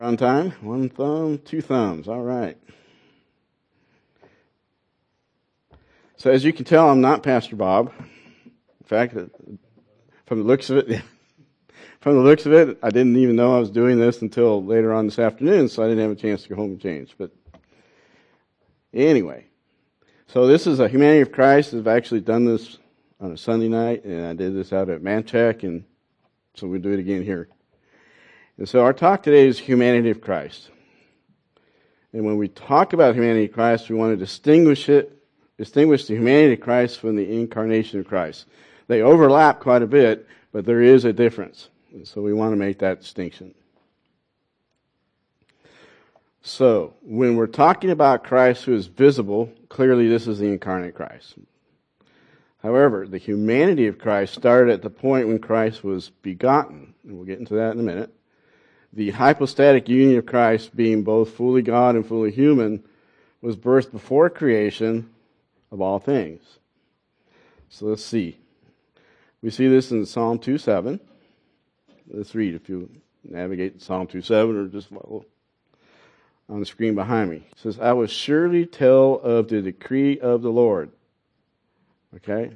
On time? One thumb, two thumbs. All right. So as you can tell, I'm not Pastor Bob. In fact, from the looks of it, I didn't even know I was doing this until later on this afternoon, so I didn't have a chance to go home and change. But anyway, so this is a Humanity of Christ. I've actually done this on a Sunday night, and I did this out at Manchac, and so we'll do it again here. And so our talk today is Humanity of Christ. And when we talk about Humanity of Christ, we want to distinguish the Humanity of Christ from the Incarnation of Christ. They overlap quite a bit, but there is a difference. And so we want to make that distinction. So, when we're talking about Christ who is visible, clearly this is the incarnate Christ. However, the humanity of Christ started at the point when Christ was begotten. And we'll get into that in a minute. The hypostatic union of Christ, being both fully God and fully human, was birthed before creation of all things. So let's see. We see this in Psalm 2:7. Let's read if you navigate Psalm 2:7 or just follow on the screen behind me. It says, I will surely tell of the decree of the Lord. Okay?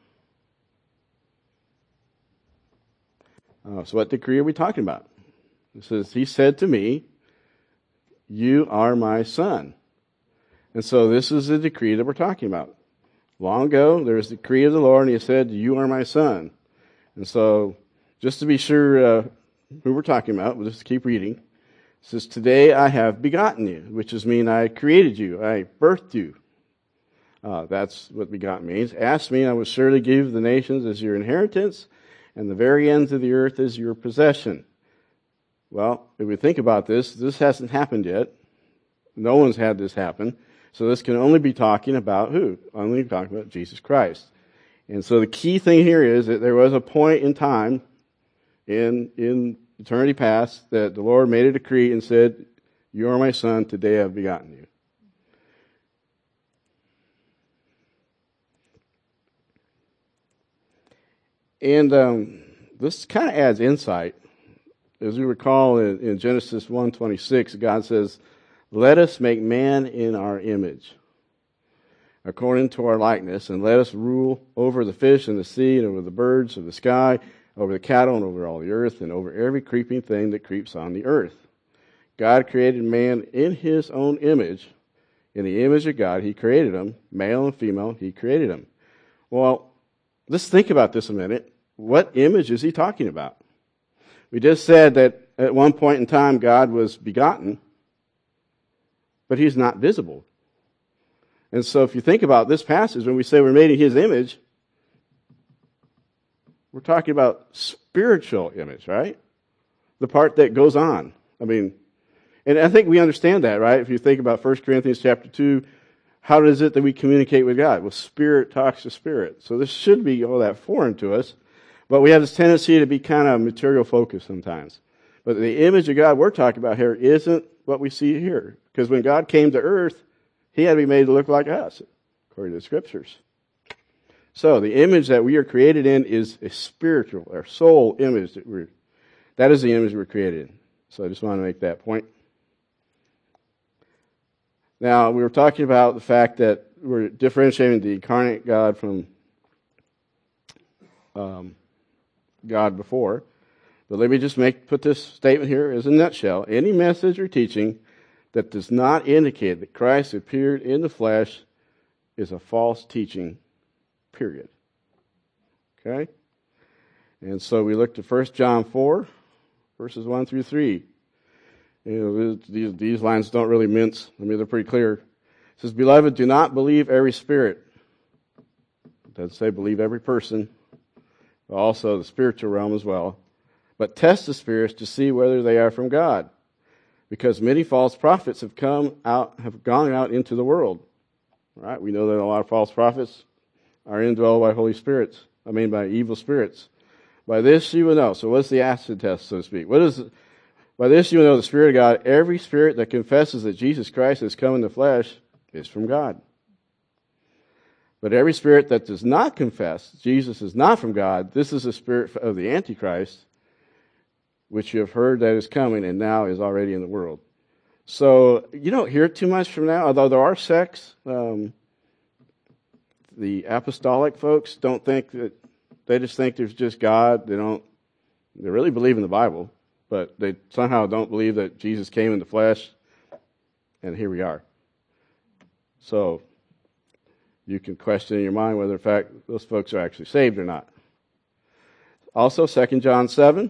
So what decree are we talking about? It says, he said to me, you are my son. And so this is the decree that we're talking about. Long ago, there was the decree of the Lord, and he said, you are my son. And so, just to be sure who we're talking about, we'll just keep reading. It says, today I have begotten you, which is mean I created you, I birthed you. That's what begotten means. Ask me, I will surely give the nations as your inheritance, and the very ends of the earth as your possession. Well, if we think about this hasn't happened yet. No one's had this happen. So this can only be talking about who? Only talking about Jesus Christ. And so the key thing here is that there was a point in time in eternity past that the Lord made a decree and said, you are my son, today I have begotten you. And this kind of adds insight. As we recall in Genesis 1:26, God says, let us make man in our image, according to our likeness, and let us rule over the fish in the sea, and over the birds of the sky, over the cattle, and over all the earth, and over every creeping thing that creeps on the earth. God created man in his own image. In the image of God, he created him. Male and female, he created him. Well, let's think about this a minute. What image is he talking about? We just said that at one point in time God was begotten, but he's not visible. And so if you think about this passage, when we say we're made in his image, we're talking about spiritual image, right? The part that goes on. And I think we understand that, right? If you think about 1 Corinthians chapter 2, how is it that we communicate with God? Well, spirit talks to spirit. So this should be all that foreign to us. But we have this tendency to be kind of material focused sometimes. But the image of God we're talking about here isn't what we see here. Because when God came to earth, he had to be made to look like us, according to the scriptures. So the image that we are created in is a spiritual, our soul image. That is the image we're created in. So I just want to make that point. Now, we were talking about the fact that we're differentiating the incarnate God from God before. But let me just put this statement here as a nutshell. Any message or teaching that does not indicate that Christ appeared in the flesh is a false teaching, period. Okay? And so we looked at 1 John 4, verses 1 through 3. These lines don't really mince. They're pretty clear. It says, beloved, do not believe every spirit. It doesn't say believe every person. Also the spiritual realm as well. But test the spirits to see whether they are from God. Because many false prophets have gone out into the world. Right? We know that a lot of false prophets are indwelled by evil spirits. By this you will know. So what's the acid test, so to speak? By this you will know the Spirit of God. Every spirit that confesses that Jesus Christ has come in the flesh is from God. But every spirit that does not confess Jesus is not from God, this is the spirit of the Antichrist, which you have heard that is coming and now is already in the world. So you don't hear too much from now, although there are sects. The apostolic folks don't think that, they just think there's just God. They really believe in the Bible, but they somehow don't believe that Jesus came in the flesh, and here we are. So you can question in your mind whether, in fact, those folks are actually saved or not. Also, 2 John 7.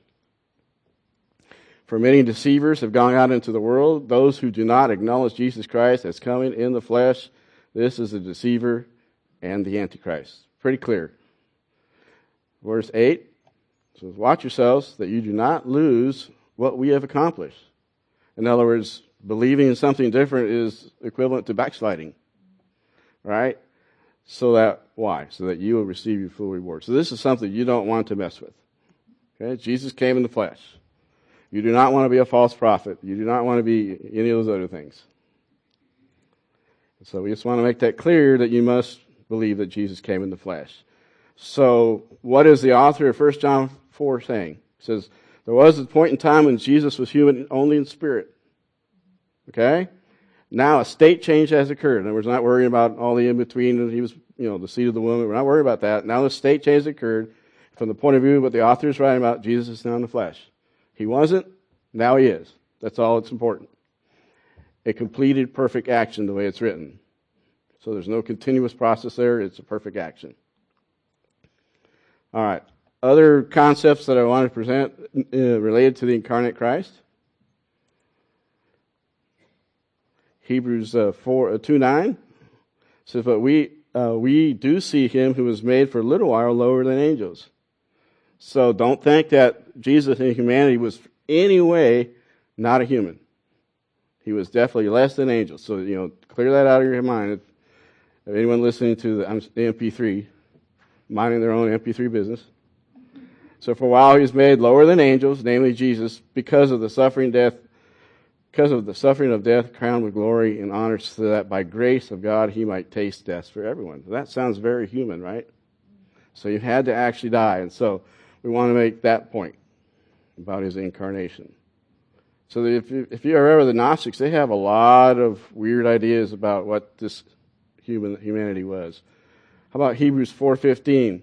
For many deceivers have gone out into the world, those who do not acknowledge Jesus Christ as coming in the flesh. This is the deceiver and the Antichrist. Pretty clear. Verse 8 says, watch yourselves that you do not lose what we have accomplished. In other words, believing in something different is equivalent to backsliding. Right? Why? So that you will receive your full reward. So this is something you don't want to mess with. Okay? Jesus came in the flesh. You do not want to be a false prophet. You do not want to be any of those other things. So we just want to make that clear that you must believe that Jesus came in the flesh. So what is the author of 1 John 4 saying? He says, there was a point in time when Jesus was human only in spirit. Okay? Now a state change has occurred. In other words, we're not worrying about all the in-between. He was, the seed of the woman. We're not worried about that. Now the state change has occurred. From the point of view of what the author is writing about, Jesus is now in the flesh. He wasn't, now he is. That's all that's important. A completed perfect action the way it's written. So there's no continuous process there. It's a perfect action. All right. Other concepts that I want to present related to the incarnate Christ. Hebrews 2:9 says, but we do see him who was made for a little while lower than angels. So don't think that Jesus in humanity was any way not a human. He was definitely less than angels. So, clear that out of your mind. If anyone listening to the MP3, minding their own MP3 business. So for a while he was made lower than angels, namely Jesus, because of the suffering of death, crowned with glory and honor, so that by grace of God he might taste death for everyone. That sounds very human, right? So you had to actually die. And so we want to make that point about his incarnation. So if you are ever the Gnostics, they have a lot of weird ideas about what this humanity was. How about Hebrews 4:15?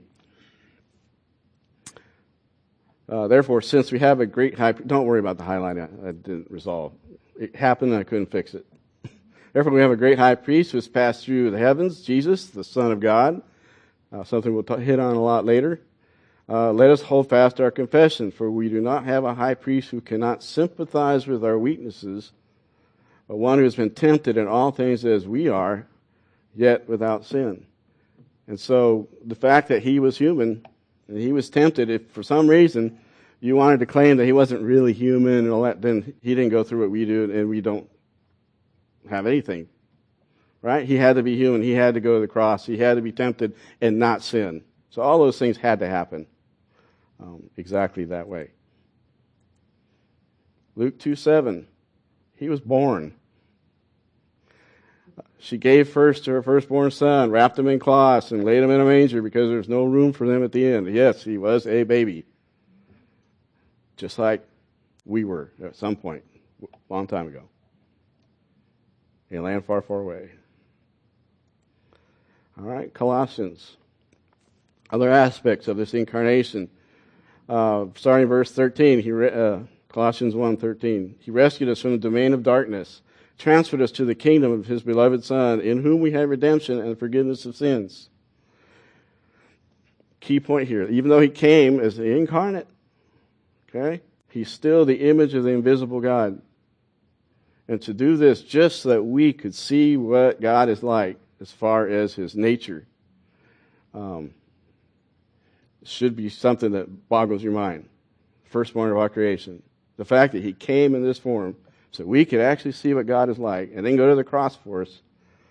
Therefore, since we have a great high priest, don't worry about the highlight. I didn't resolve. It happened and I couldn't fix it. Therefore, we have a great high priest who has passed through the heavens, Jesus, the Son of God. Something we'll hit on a lot later. Let us hold fast our confession, for we do not have a high priest who cannot sympathize with our weaknesses, but one who has been tempted in all things as we are, yet without sin. And so the fact that he was human and he was tempted, if for some reason you wanted to claim that he wasn't really human and all that, then he didn't go through what we do and we don't have anything. Right? He had to be human. He had to go to the cross. He had to be tempted and not sin. So all those things had to happen exactly that way. Luke 2:7. He was born. She gave first to her firstborn son, wrapped him in cloths, and laid him in a manger because there was no room for them at the end. Yes, he was a baby. Just like we were at some point, a long time ago. In a land far, far away. All right, Colossians. Other aspects of this incarnation. Starting verse 13, Colossians 1:13. He rescued us from the domain of darkness, transferred us to the kingdom of his beloved Son, in whom we have redemption and forgiveness of sins. Key point here. Even though he came as the incarnate, okay, he's still the image of the invisible God. And to do this just so that we could see what God is like as far as his nature, should be something that boggles your mind. Firstborn of all creation. The fact that he came in this form so we could actually see what God is like and then go to the cross for us,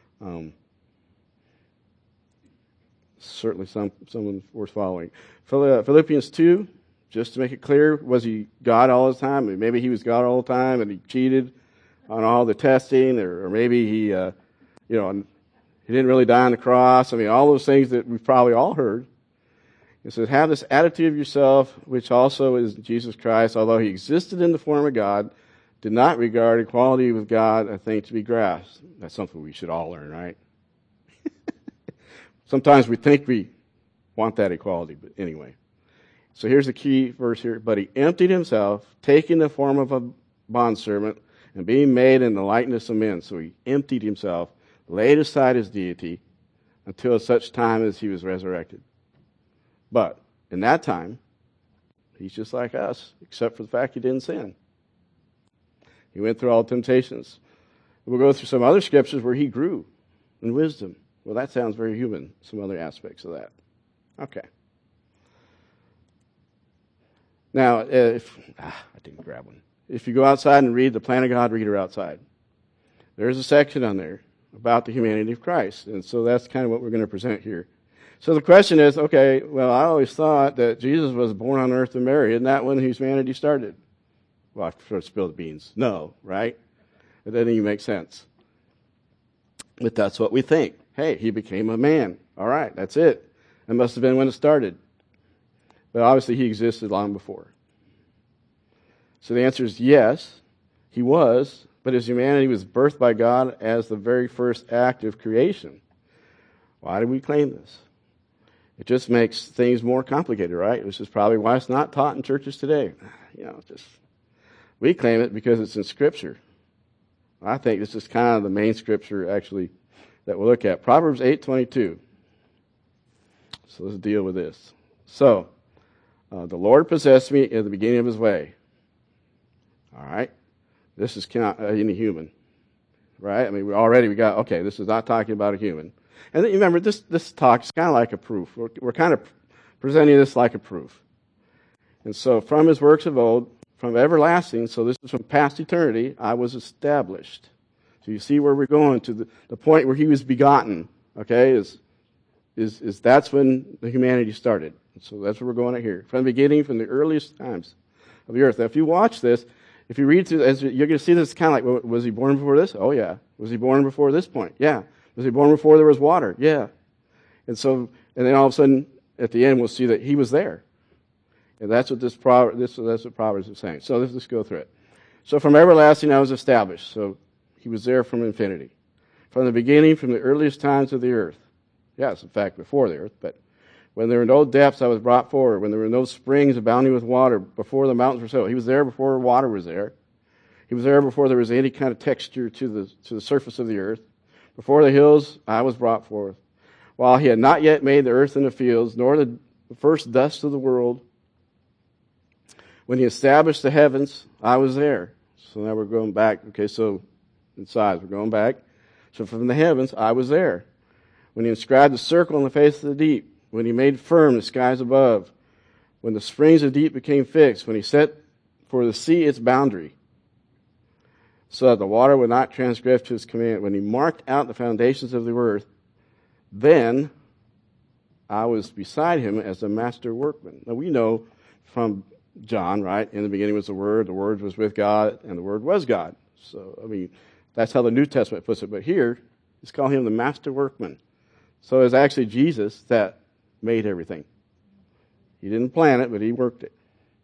certainly someone worth following. Philippians 2, just to make it clear, was he God all the time? Maybe he was God all the time and he cheated on all the testing, or maybe he didn't really die on the cross. I mean, all those things that we've probably all heard. It says, have this attitude of yourself, which also is Jesus Christ, although he existed in the form of God, did not regard equality with God a thing to be grasped. That's something we should all learn, right? Sometimes we think we want that equality, but anyway. So here's the key verse here. But he emptied himself, taking the form of a bondservant, and being made in the likeness of men. So he emptied himself, laid aside his deity, until such time as he was resurrected. But in that time, he's just like us, except for the fact he didn't sin. He went through all temptations. We'll go through some other scriptures where he grew in wisdom. Well, that sounds very human, some other aspects of that. Okay. Now, I didn't grab one. If you go outside and read the Plan of God Reader outside, there's a section on there about the humanity of Christ. And so that's kind of what we're going to present here. So the question is, okay, well, I always thought that Jesus was born on earth of Mary. Isn't that when humanity started? Well, I sort of spilled the beans. No, right? It doesn't even make sense. But that's what we think. Hey, he became a man. All right, that's it. That must have been when it started. But obviously he existed long before. So the answer is yes, he was, but his humanity was birthed by God as the very first act of creation. Why do we claim this? It just makes things more complicated, right? This is probably why it's not taught in churches today. We claim it because it's in Scripture. I think this is kind of the main Scripture, actually, that we'll look at. Proverbs 8:22. So let's deal with this. So, the Lord possessed me at the beginning of his way. All right? This is not any human. Right? I mean, we got, okay, this is not talking about a human. And then, remember, this talk is kind of like a proof. We're kind of presenting this like a proof. And so, from his works of old, from everlasting, so this is from past eternity, I was established. So you see where we're going to the point where he was begotten, okay, is that's when the humanity started. So that's where we're going at here. From the beginning, from the earliest times of the earth. Now, if you watch this, if you read through, you're going to see this kind of like, was he born before this? Oh, yeah. Was he born before this point? Yeah. Was he born before there was water? Yeah. And then all of a sudden, at the end, we'll see that he was there. And that's what that's what Proverbs is saying. So let's just go through it. So from everlasting I was established. So he was there from infinity. From the beginning, from the earliest times of the earth. Yes, in fact, before the earth. But when there were no depths, I was brought forward. When there were no springs abounding with water, before the mountains were settled. He was there before water was there. He was there before there was any kind of texture to the surface of the earth. Before the hills, I was brought forth. While he had not yet made the earth and the fields, nor the first dust of the world, when he established the heavens, I was there. So now we're going back. Okay, so in size, we're going back. So from the heavens, I was there. When he inscribed the circle on the face of the deep, when he made firm the skies above, when the springs of deep became fixed, when he set for the sea its boundary, so that the water would not transgress his command, when he marked out the foundations of the earth, then I was beside him as a master workman. Now we know from John, right? In the beginning was the Word was with God, and the Word was God. So, I mean, that's how the New Testament puts it. But here, it's calling him the master workman. So it's actually Jesus that made everything. He didn't plan it, but he worked it.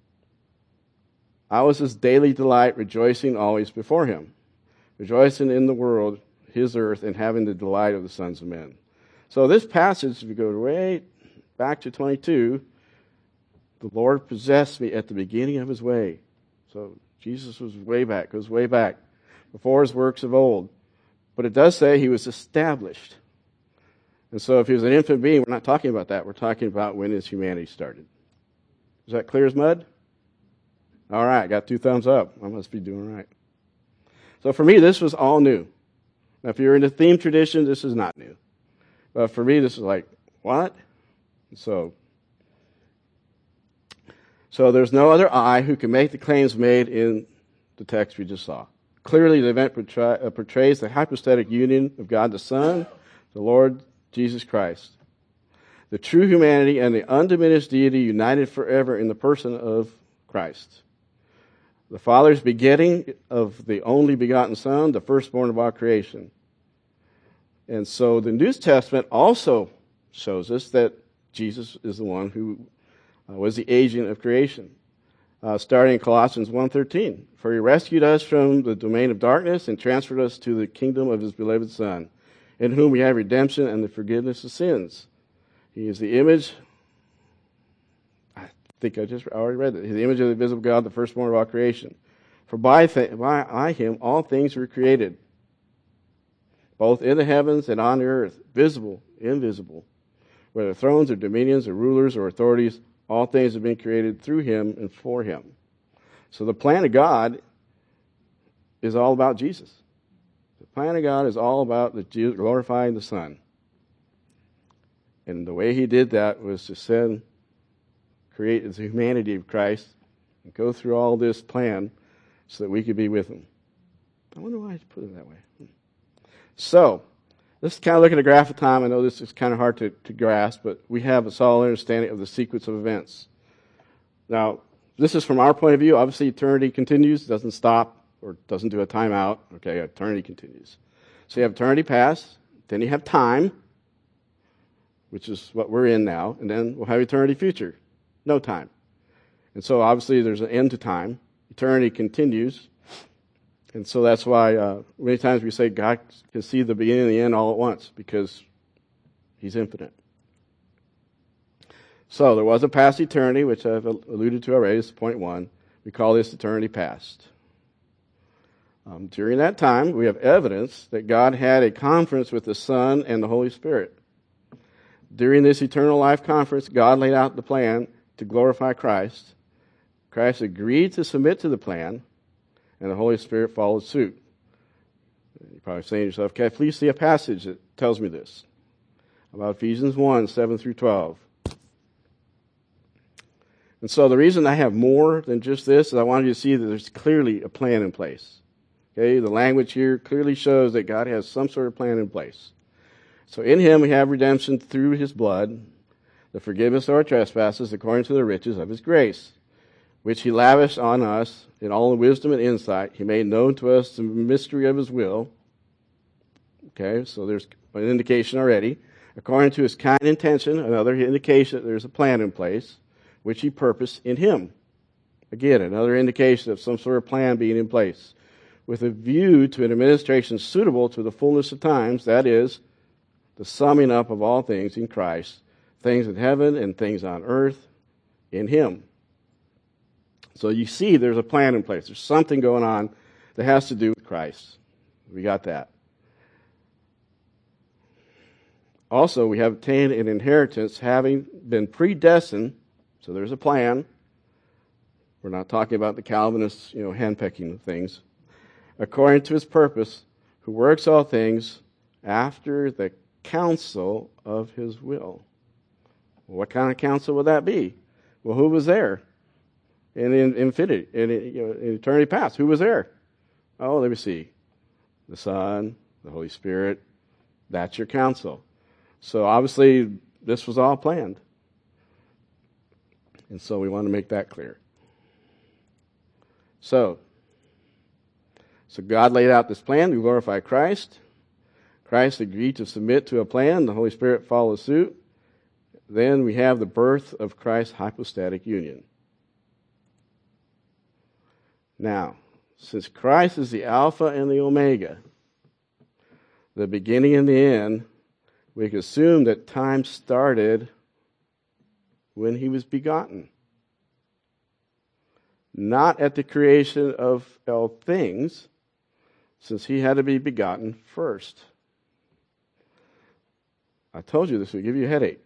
I was his daily delight, rejoicing always before him, rejoicing in the world, his earth, and having the delight of the sons of men. So this passage, if you go way back to 22, the Lord possessed me at the beginning of his way. So Jesus was goes way back, before his works of old. But it does say he was established. And so if he was an infant being, we're not talking about that. We're talking about when his humanity started. Is that clear as mud? All right, got 2 thumbs up. I must be doing right. So for me, this was all new. Now, if you're in the theme tradition, this is not new. But for me, this is like, what? So there's no other I who can make the claims made in the text we just saw. Clearly, the event portrays the hypostatic union of God the Son, the Lord Jesus Christ. The true humanity and the undiminished deity united forever in the person of Christ. The Father's begetting of the only begotten Son, the firstborn of all creation. And so the New Testament also shows us that Jesus is the one who was the agent of creation. Starting in Colossians 1:13, for he rescued us from the domain of darkness and transferred us to the kingdom of his beloved Son, in whom we have redemption and the forgiveness of sins. He is the image, I think I just already read it, the image of the invisible God, the firstborn of all creation. For by him all things were created, both in the heavens and on the earth, visible, invisible, whether thrones or dominions or rulers or authorities, all things have been created through him and for him. So the plan of God is all about Jesus. The plan of God is all about glorifying the Son. And the way he did that was to create the humanity of Christ and go through all this plan so that we could be with him. I wonder why I put it that way. So, let's kind of look at a graph of time. I know this is kind of hard to grasp, but we have a solid understanding of the sequence of events. Now, this is from our point of view. Obviously, eternity continues, doesn't stop, or doesn't do a timeout. Okay, eternity continues. So you have eternity past, then you have time, which is what we're in now, and then we'll have eternity future, no time. And so obviously there's an end to time. Eternity continues. And so that's why many times we say God can see the beginning and the end all at once, because he's infinite. So there was a past eternity, which I've alluded to already. This is point one. We call this eternity past. During that time, we have evidence that God had a conference with the Son and the Holy Spirit. During this eternal life conference, God laid out the plan to glorify Christ. Christ agreed to submit to the plan, and the Holy Spirit followed suit. You're probably saying to yourself, okay, please see a passage that tells me this. About Ephesians 1, 7 through 12. And so the reason I have more than just this is I wanted you to see that there's clearly a plan in place. Okay, the language here clearly shows that God has some sort of plan in place. So in him we have redemption through his blood, the forgiveness of our trespasses according to the riches of his grace, which he lavished on us in all the wisdom and insight. He made known to us the mystery of his will. Okay, so there's an indication already. According to his kind intention, another indication that there's a plan in place, which he purposed in him. Again, another indication of some sort of plan being in place, with a view to an administration suitable to the fullness of times, that is, the summing up of all things in Christ, things in heaven and things on earth in him. So you see there's a plan in place. There's something going on that has to do with Christ. We got that. Also, we have obtained an inheritance having been predestined. So there's a plan. We're not talking about the Calvinists, handpicking things. According to his purpose, who works all things after the counsel of his will. What kind of counsel would that be? Well, who was there? In infinity, in eternity past, who was there? Oh, let me see. The Son, the Holy Spirit. That's your counsel. So obviously, this was all planned. And so we want to make that clear. So God laid out this plan to glorify Christ. Christ agreed to submit to a plan. The Holy Spirit followed suit. Then we have the birth of Christ's hypostatic union. Now, since Christ is the Alpha and the Omega, the beginning and the end, we can assume that time started when he was begotten. Not at the creation of all things, since he had to be begotten first. I told you this would give you a headache.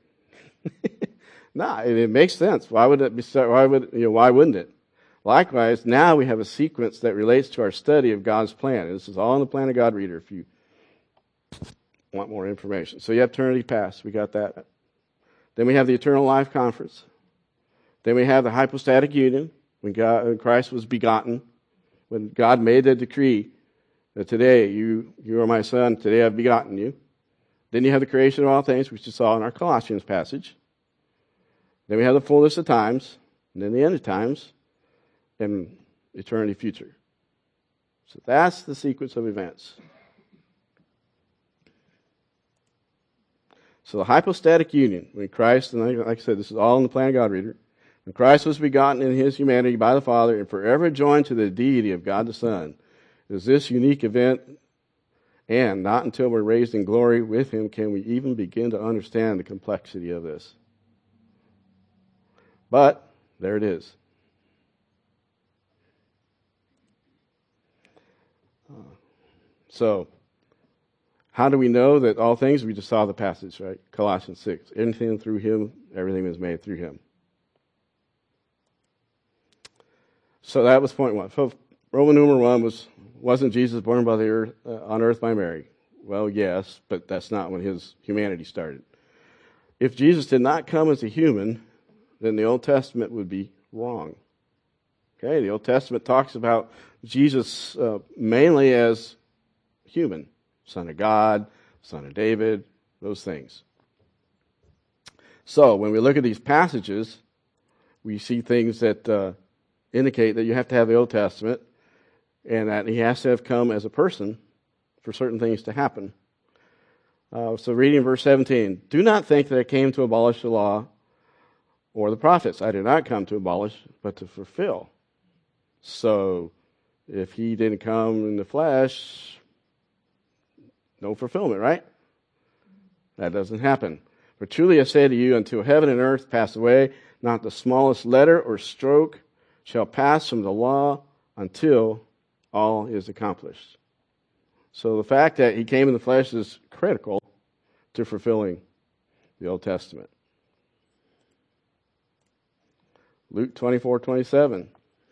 It makes sense. Why would it be? Why wouldn't it? Likewise, now we have a sequence that relates to our study of God's plan. And this is all in the Plan of God reader if you want more information. So you have eternity past. We got that. Then we have the eternal life conference. Then we have the hypostatic union, when Christ was begotten, when God made the decree that today you are my son, today I've begotten you. Then you have the creation of all things, which you saw in our Colossians passage. Then we have the fullness of times, and then the end of times, and eternity future. So that's the sequence of events. So the hypostatic union, when Christ, and like I said, this is all in the Plan of God reader, when Christ was begotten in his humanity by the Father and forever joined to the deity of God the Son, is this unique event, and not until we're raised in glory with him can we even begin to understand the complexity of this. But there it is. So, how do we know that all things? We just saw the passage, right? Colossians 6. Anything through him, everything was made through him. So that was point one. So Roman numeral 1 wasn't Jesus born by the earth, on earth by Mary? Well, yes, but that's not when his humanity started. If Jesus did not come as a human, then the Old Testament would be wrong. Okay, the Old Testament talks about Jesus mainly as human, Son of God, Son of David, those things. So when we look at these passages, we see things that indicate that you have to have the Old Testament and that he has to have come as a person for certain things to happen. So reading verse 17, do not think that I came to abolish the law or the prophets. I did not come to abolish, but to fulfill. So if he didn't come in the flesh, no fulfillment, right? That doesn't happen. For truly I say to you, until heaven and earth pass away, not the smallest letter or stroke shall pass from the law until all is accomplished. So the fact that he came in the flesh is critical to fulfilling the Old Testament. Luke 24:27.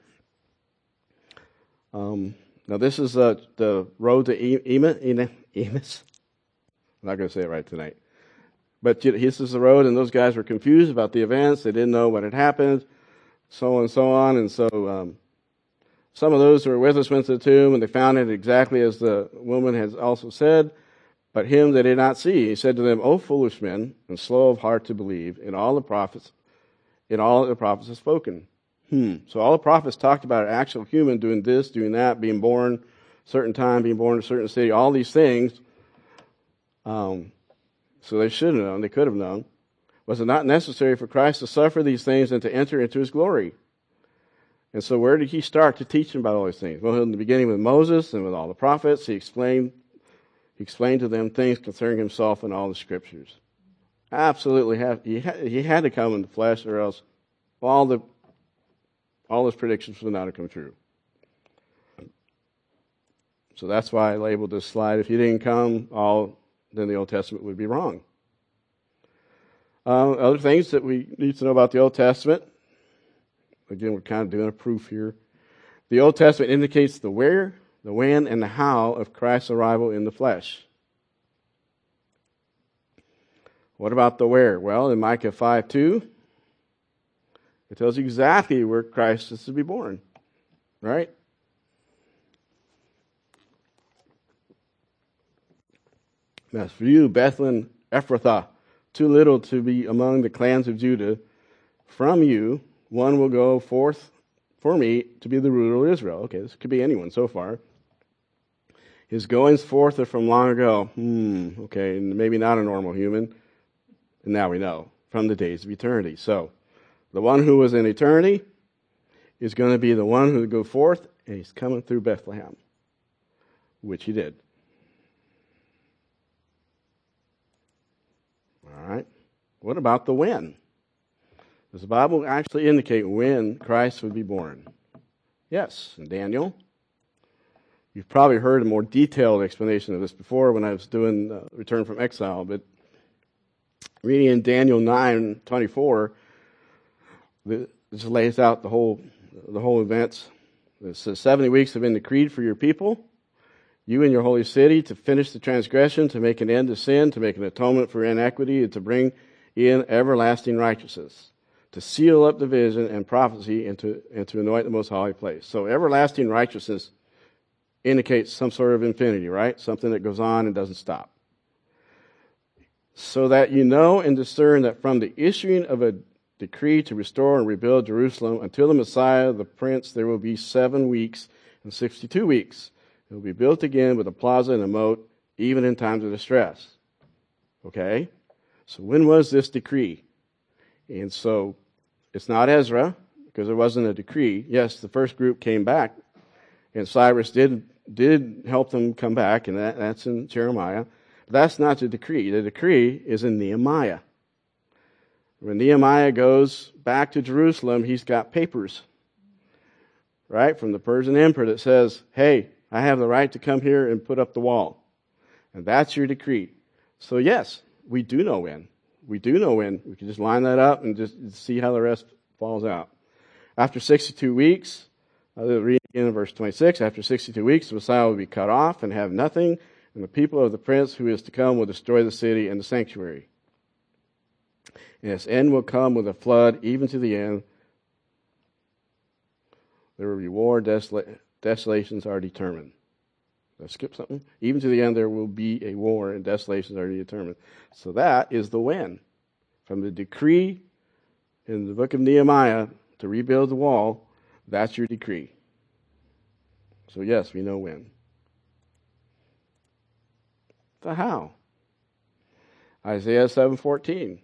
Now this is the road to Emmaus. I'm not going to say it right tonight. But this is the road, and those guys were confused about the events. They didn't know what had happened, so on and so on. And so some of those who were with us went to the tomb, and they found it exactly as the woman had also said. But him they did not see. He said to them, O foolish men, and slow of heart to believe in all the prophets have spoken. So all the prophets talked about an actual human doing this, doing that, being born a certain time, being born in a certain city, all these things. So they should have known, they could have known. Was it not necessary for Christ to suffer these things and to enter into his glory? And so where did he start to teach them about all these things? Well, in the beginning with Moses and with all the prophets, he explained to them things concerning himself in all the scriptures. Absolutely, he had to come in the flesh, or else all his predictions would not have come true. So that's why I labeled this slide, if he didn't come, then the Old Testament would be wrong. Other things that we need to know about the Old Testament. Again, we're kind of doing a proof here. The Old Testament indicates the where, the when, and the how of Christ's arrival in the flesh. What about the where? Well, in Micah 5:2, it tells you exactly where Christ is to be born. Right? As for you, Bethlehem Ephrathah, too little to be among the clans of Judah, from you one will go forth for me to be the ruler of Israel. Okay, this could be anyone so far. His goings forth are from long ago. Okay, maybe not a normal human. And now we know, from the days of eternity. So, the one who was in eternity is going to be the one who will go forth, and he's coming through Bethlehem, which he did. All right. What about the when? Does the Bible actually indicate when Christ would be born? Yes, in Daniel. You've probably heard a more detailed explanation of this before when I was doing Return from Exile, but reading in Daniel 9:24, this lays out the whole events. It says, 70 weeks have been decreed for your people, you and your holy city, to finish the transgression, to make an end to sin, to make an atonement for inequity, and to bring in everlasting righteousness, to seal up the vision and prophecy, and to anoint the most holy place. So everlasting righteousness indicates some sort of infinity, right? Something that goes on and doesn't stop. So that you know and discern that from the issuing of a decree to restore and rebuild Jerusalem until the Messiah, the Prince, there will be 7 weeks and 62 weeks. It will be built again with a plaza and a moat, even in times of distress. Okay? So when was this decree? And so it's not Ezra, because there wasn't a decree. Yes, the first group came back, and Cyrus did help them come back, and that's in Jeremiah. But that's not the decree. The decree is in Nehemiah. When Nehemiah goes back to Jerusalem, he's got papers, right, from the Persian emperor that says, hey, I have the right to come here and put up the wall. And that's your decree. So yes, we do know when. We do know when. We can just line that up and just see how the rest falls out. After 62 weeks, read again in verse 26, after 62 weeks, the Messiah will be cut off and have nothing, and the people of the prince who is to come will destroy the city and the sanctuary. And its end will come with a flood, even to the end. There will be war, desolations are determined. Did I skip something? Even to the end there will be a war, and desolations are determined. So that is the when. From the decree in the book of Nehemiah to rebuild the wall, that's your decree. So yes, we know when. The how. Isaiah 7:14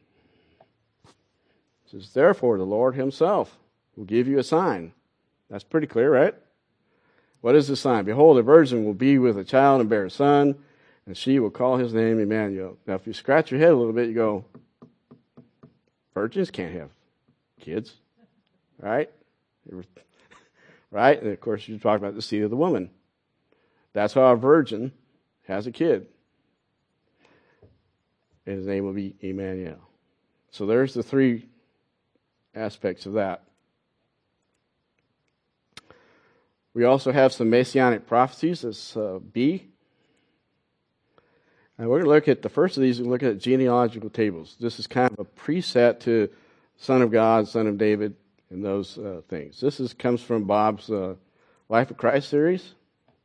says, therefore the Lord himself will give you a sign. That's pretty clear, right? What is the sign? Behold, a virgin will be with a child and bear a son, and she will call his name Emmanuel. Now, if you scratch your head a little bit, you go, virgins can't have kids, right? Right? And, of course, you talk about the seed of the woman. That's how a virgin has a kid. And his name will be Emmanuel. So there's the three aspects of that. We also have some messianic prophecies. That's B. And we're going to look at the first of these. We're going to look at genealogical tables. This is kind of a preset to Son of God, Son of David, and those things. This comes from Bob's Life of Christ series.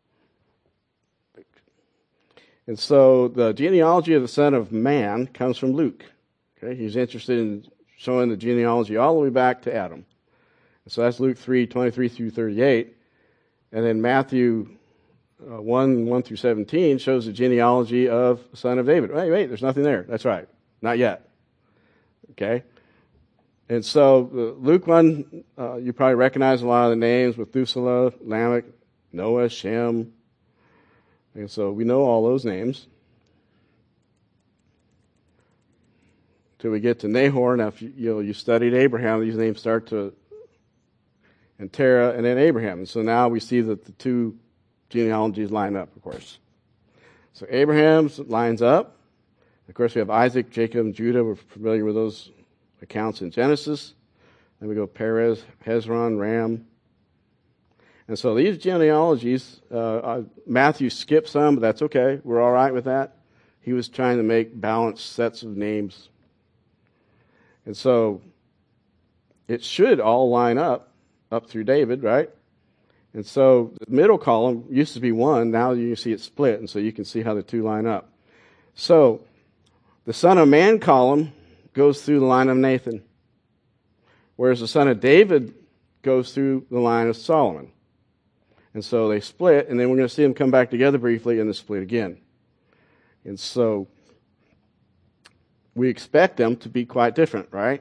And so the genealogy of the Son of Man comes from Luke. Okay, he's interested in showing the genealogy all the way back to Adam. And so that's Luke 3:23 through 38. And then Matthew 1 through 17 shows the genealogy of the Son of David. Wait, there's nothing there. That's right. Not yet. Okay? And so Luke 1, you probably recognize a lot of the names: Methuselah, Lamech, Noah, Shem. And so we know all those names. Till we get to Nahor. Now, if you studied Abraham, these names start to, and Terah, and then Abraham. And so now we see that the two genealogies line up, of course. So Abraham's lines up. Of course, we have Isaac, Jacob, and Judah. We're familiar with those accounts in Genesis. Then we go Perez, Hezron, Ram. And so these genealogies, Matthew skipped some, but that's okay. We're all right with that. He was trying to make balanced sets of names. And so it should all line up through David, right? And so the middle column used to be one. Now you see it split, and so you can see how the two line up. So the Son of Man column goes through the line of Nathan, whereas the Son of David goes through the line of Solomon. And so they split, and then we're going to see them come back together briefly and then split again. And so we expect them to be quite different, right?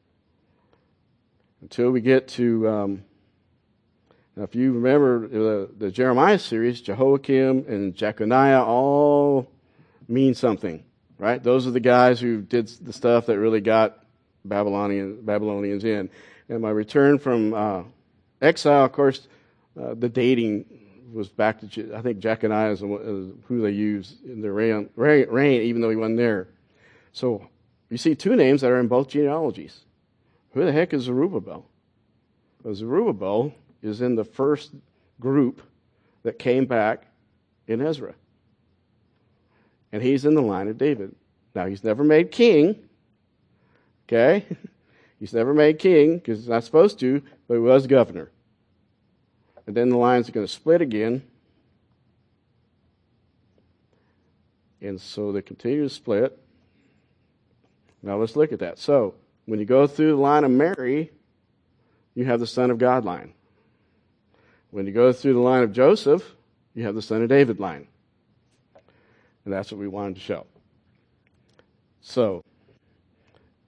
Until we get to, now if you remember the Jeremiah series, Jehoiakim and Jeconiah all mean something, right? Those are the guys who did the stuff that really got Babylonians in. And my return from exile, of course, the dating was back to, I think Jeconiah is who they used in their reign, even though he wasn't there. So you see two names that are in both genealogies. Who the heck is Zerubbabel? Well, Zerubbabel is in the first group that came back in Ezra. And he's in the line of David. Now, he's never made king. Okay? He's never made king because he's not supposed to, but he was governor. And then the lines are going to split again. And so they continue to split. Now let's look at that. So when you go through the line of Mary, you have the Son of God line. When you go through the line of Joseph, you have the Son of David line. And that's what we wanted to show. So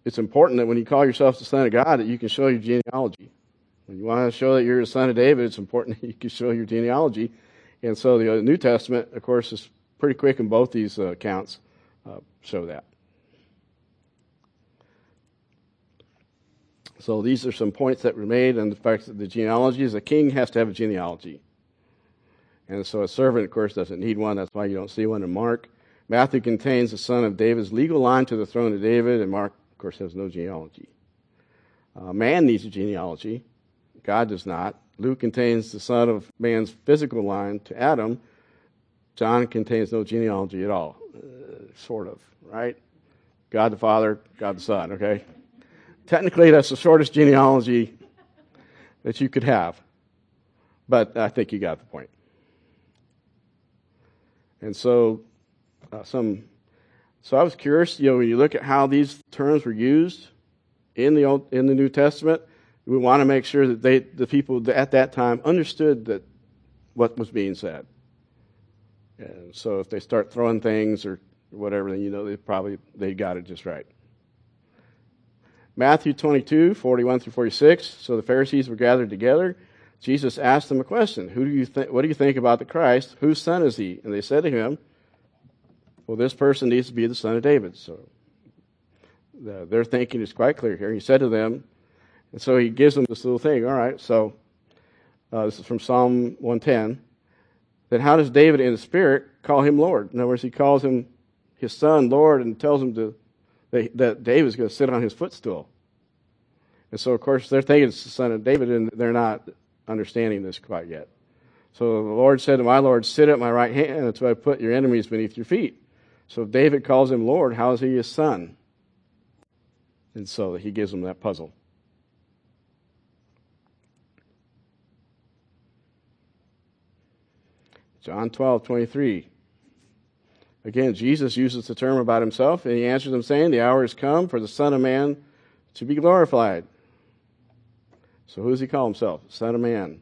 it's important that when you call yourself the son of God, that you can show your genealogy. When you want to show that you're a son of David, it's important that you can show your genealogy. And so the New Testament, of course, is pretty quick in both these accounts show that. So these are some points that were made on the fact that the genealogy is a king has to have a genealogy. And so a servant, of course, doesn't need one. That's why you don't see one in Mark. Matthew contains the son of David's legal line to the throne of David, and Mark, of course, has no genealogy. Man needs a genealogy. God does not. Luke contains the son of man's physical line to Adam. John contains no genealogy at all. Sort of, right? God the Father, God the Son, okay? Technically, that's the shortest genealogy that you could have. But I think you got the point. And so, so I was curious, when you look at how these terms were used in the New Testament, we want to make sure that the people at that time understood that what was being said. And so if they start throwing things or whatever, then they got it just right. Matthew 22, 41 through 46. So the Pharisees were gathered together. Jesus asked them a question. What do you think about the Christ? Whose son is he? And they said to him, well, this person needs to be the son of David. So their thinking is quite clear here. He said to them, and so he gives them this little thing. All right, so this is from Psalm 110. Then how does David in the Spirit call him Lord? In other words, he calls him his son Lord and tells him that David's going to sit on his footstool. And so, of course, they're thinking it's the son of David, and they're not understanding this quite yet. So the Lord said to my Lord, sit at my right hand until I put your enemies beneath your feet. So if David calls him Lord, how is he his son? And so he gives them that puzzle. John 12:23. Again, Jesus uses the term about himself, and he answers them saying, the hour has come for the Son of Man to be glorified. So who does he call himself? Son of Man.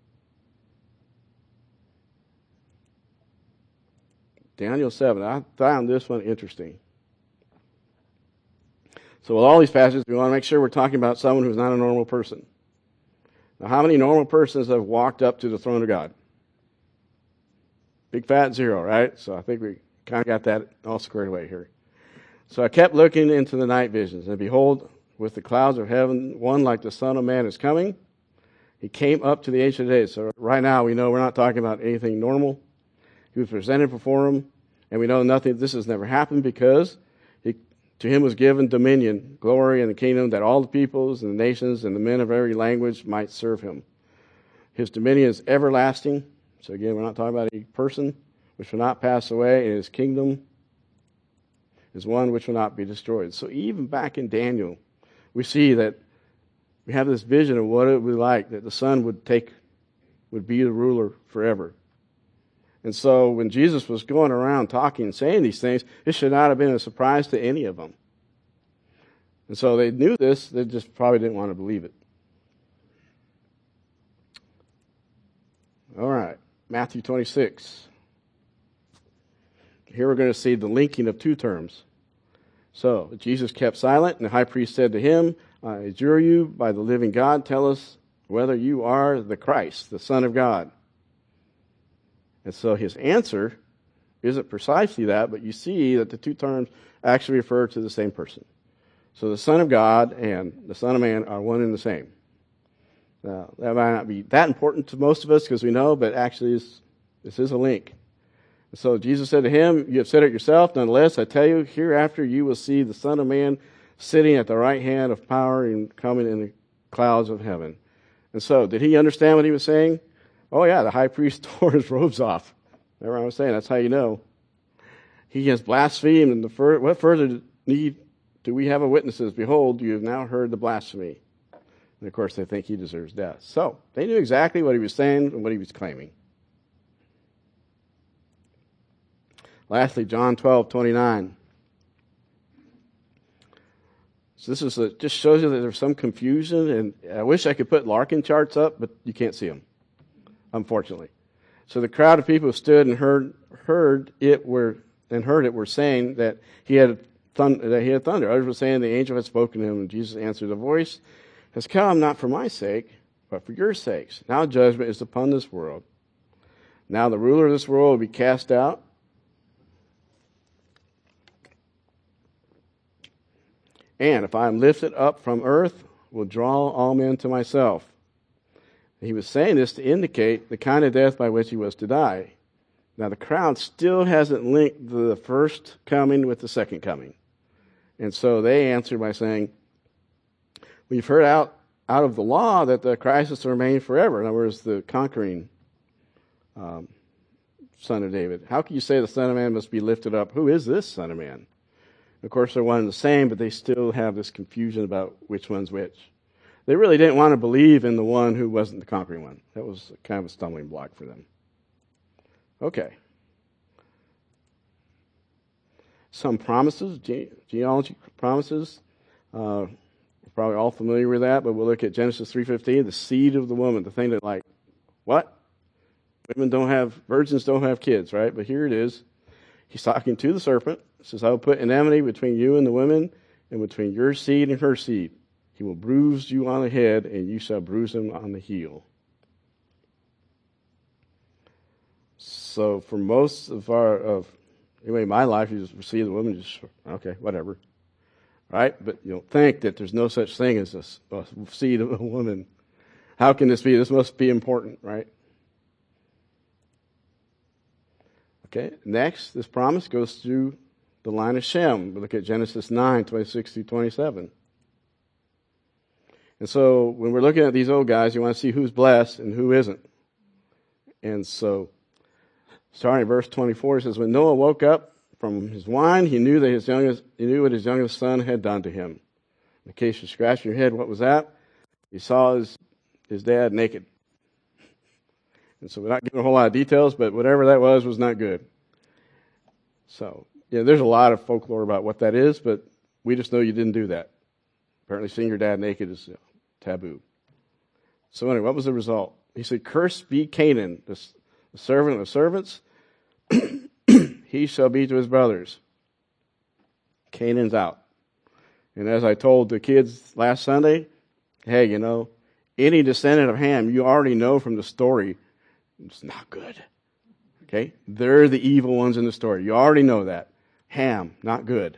Daniel 7. I found this one interesting. So with all these passages, we want to make sure we're talking about someone who's not a normal person. Now, how many normal persons have walked up to the throne of God? Big fat zero, right? So I think we kind of got that all squared away here. So I kept looking into the night visions, and behold, with the clouds of heaven, one like the Son of Man is coming. He came up to the Ancient of Days. So right now we know we're not talking about anything normal. He was presented before him, and we know nothing. This has never happened because to him was given dominion, glory, and the kingdom that all the peoples and the nations and the men of every language might serve him. His dominion is everlasting. So again, we're not talking about a person which will not pass away, and his kingdom is one which will not be destroyed. So even back in Daniel, we see that we have this vision of what it would be like that the Son would be the ruler forever. And so when Jesus was going around talking and saying these things, it should not have been a surprise to any of them. And so they knew this, they just probably didn't want to believe it. All right, Matthew 26. Here we're going to see the linking of two terms. So Jesus kept silent, and the high priest said to him, I adjure you by the living God, tell us whether you are the Christ, the Son of God. And so his answer isn't precisely that, but you see that the two terms actually refer to the same person. So the Son of God and the Son of Man are one and the same. Now, that might not be that important to most of us because we know, but actually this is a link. And so Jesus said to him, you have said it yourself, nonetheless, I tell you, hereafter you will see the Son of Man sitting at the right hand of power and coming in the clouds of heaven. And so, did he understand what he was saying? Oh yeah, the high priest tore his robes off. Remember what I was saying? That's how you know. He has blasphemed, and what further need do we have of witnesses? Behold, you have now heard the blasphemy. And of course, they think he deserves death. So, they knew exactly what he was saying and what he was claiming. Lastly, John 12:29. So this just shows you that there's some confusion, and I wish I could put Larkin charts up, but you can't see them, unfortunately. So the crowd of people who stood and heard it were saying that he had thunder. Others were saying the angel had spoken to him, and Jesus answered, the voice has come not for my sake, but for your sakes. Now judgment is upon this world. Now the ruler of this world will be cast out. And if I am lifted up from earth, will draw all men to myself. He was saying this to indicate the kind of death by which he was to die. Now the crowd still hasn't linked the first coming with the second coming. And so they answered by saying, we've heard out of the law that the Christ is to remain forever. In other words, the conquering Son of David. How can you say the Son of Man must be lifted up? Who is this Son of Man? Of course, they're one and the same, but they still have this confusion about which one's which. They really didn't want to believe in the one who wasn't the conquering one. That was kind of a stumbling block for them. Okay. Some promises, genealogy promises. We're probably all familiar with that, but we'll look at Genesis 3:15, the seed of the woman, the thing that like, what? Virgins don't have kids, right? But here it is. He's talking to the serpent. He says, I will put enmity between you and the women, and between your seed and her seed. He will bruise you on the head, and you shall bruise him on the heel. So for most of my life, you just see the woman, just, okay, whatever. Right? But you don't think that there's no such thing as a seed of a woman. How can this be? This must be important, right? Okay, next, this promise goes through the line of Shem. We look at Genesis 9:26-27. And so when we're looking at these old guys, you want to see who's blessed and who isn't. And so, starting at verse 24, it says, when Noah woke up from his wine, he knew what his youngest son had done to him. In case you're scratching your head, what was that? He saw his dad naked. And so we're not giving a whole lot of details, but whatever that was not good. So, yeah, there's a lot of folklore about what that is, but we just know you didn't do that. Apparently seeing your dad naked is taboo. So anyway, what was the result? He said, cursed be Canaan, the servant of servants. He shall be to his brothers. Canaan's out. And as I told the kids last Sunday, hey, any descendant of Ham, you already know from the story, it's not good. Okay? They're the evil ones in the story. You already know that. Ham, not good.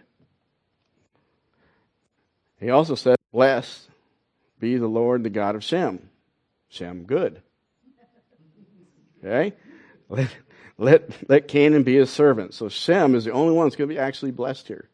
He also said, blessed be the Lord, the God of Shem. Shem, good. Okay? Let Canaan be his servant. So Shem is the only one that's going to be actually blessed here.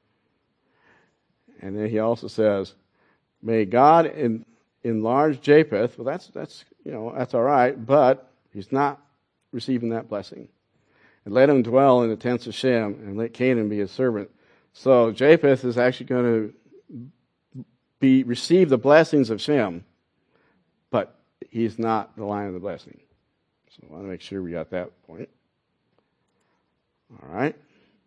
And then he also says, may God enlarge Japheth. Well, that's all right, but he's not receiving that blessing. And let him dwell in the tents of Shem, and let Canaan be his servant. So Japheth is actually going to receive the blessings of Shem, but he's not the line of the blessing. So I want to make sure we got that point. All right.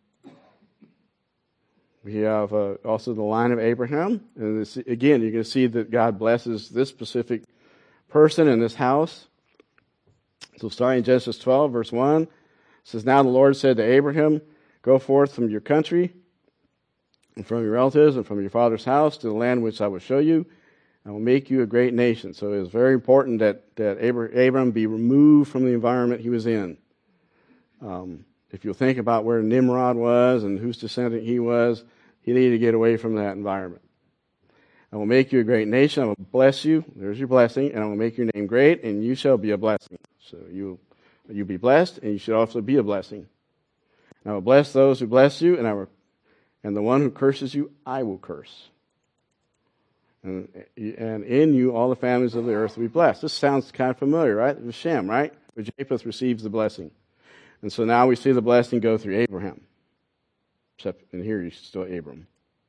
We have also the line of Abraham. And this, again, you're going to see that God blesses this specific person in this house. So starting in Genesis 12, verse 1, it says, now the Lord said to Abraham, go forth from your country and from your relatives and from your father's house to the land which I will show you. I will make you a great nation. So it was very important that Abram be removed from the environment he was in. If you'll think about where Nimrod was and whose descendant he was, he needed to get away from that environment. I will make you a great nation. I will bless you. There's your blessing. And I will make your name great, and you shall be a blessing. So you'll be blessed, and you should also be a blessing. And I will bless those who bless you, and the one who curses you, I will curse. And in you, all the families of the earth will be blessed. This sounds kind of familiar, right? It was Shem, right? Where Japheth receives the blessing. And so now we see the blessing go through Abraham. Except in here, he's still Abram.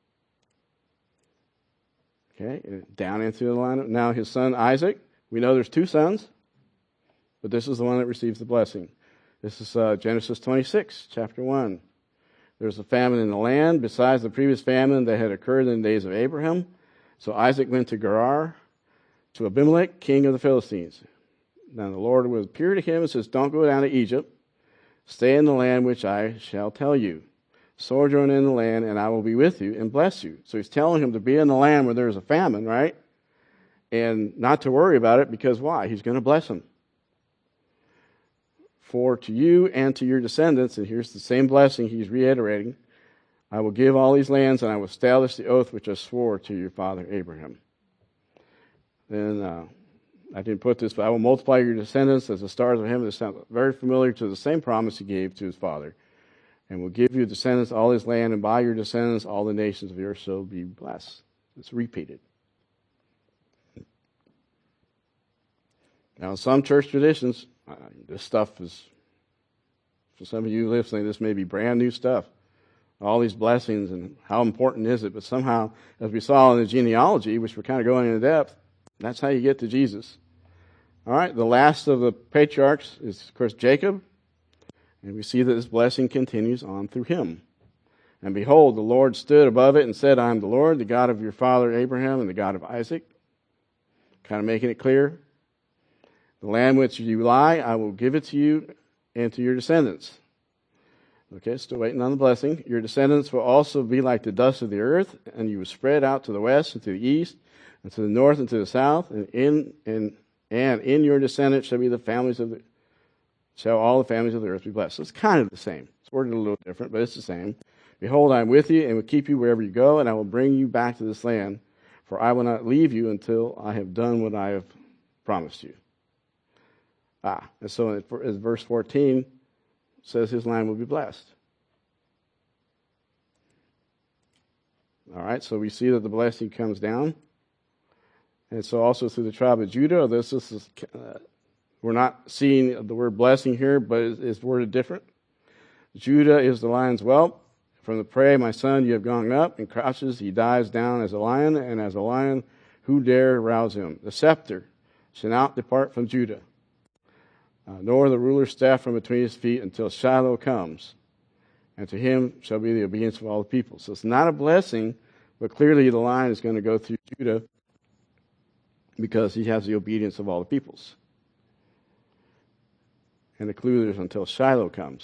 Okay, down into the line. Now his son Isaac. We know there's two sons, but this is the one that receives the blessing. This is Genesis 26, chapter 1. There's a famine in the land besides the previous famine that had occurred in the days of Abraham. So Isaac went to Gerar, to Abimelech, king of the Philistines. Now the Lord will appear to him and says, don't go down to Egypt. Stay in the land which I shall tell you. sojourn in the land, and I will be with you and bless you. So he's telling him to be in the land where there's a famine, right? And not to worry about it, because why? He's going to bless him. For to you and to your descendants, and here's the same blessing he's reiterating, I will give all these lands, and I will establish the oath which I swore to your father Abraham. Then I didn't put this, but I will multiply your descendants as the stars of heaven. This sounds very familiar to the same promise he gave to his father. And will give you descendants all his land, and by your descendants all the nations of the earth shall be blessed. It's repeated. Now, in some church traditions, this stuff is, for some of you listening, this may be brand new stuff. All these blessings, and how important is it? But somehow, as we saw in the genealogy, which we're kind of going into depth, that's how you get to Jesus. All right, the last of the patriarchs is, of course, Jacob. And we see that this blessing continues on through him. And behold, the Lord stood above it and said, I am the Lord, the God of your father Abraham and the God of Isaac. Kind of making it clear. The land which you lie, I will give it to you and to your descendants. Okay, still waiting on the blessing. Your descendants will also be like the dust of the earth, and you will spread out to the west and to the east, and to the north and to the south, and in your descendants shall all the families of the earth be blessed. So it's kind of the same. It's worded a little different, but it's the same. Behold, I am with you and will keep you wherever you go, and I will bring you back to this land, for I will not leave you until I have done what I have promised you. And so as verse 14 says, his land will be blessed. All right, so we see that the blessing comes down. And so also through the tribe of Judah, this is we're not seeing the word blessing here, but it's worded different. Judah is the lion's whelp. From the prey, my son, you have gone up, and crouches, he dies down as a lion, and as a lion, who dare rouse him? The scepter shall not depart from Judah, nor the ruler's staff from between his feet, until Shiloh comes, and to him shall be the obedience of all the people. So it's not a blessing, but clearly the line is going to go through Judah, because he has the obedience of all the peoples. And the clue is until Shiloh comes.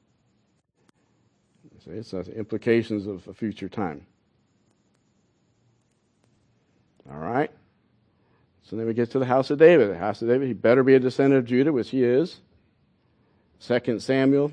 See, it's the implications of a future time. All right. So then we get to the house of David. The house of David, he better be a descendant of Judah, which he is. 2 Samuel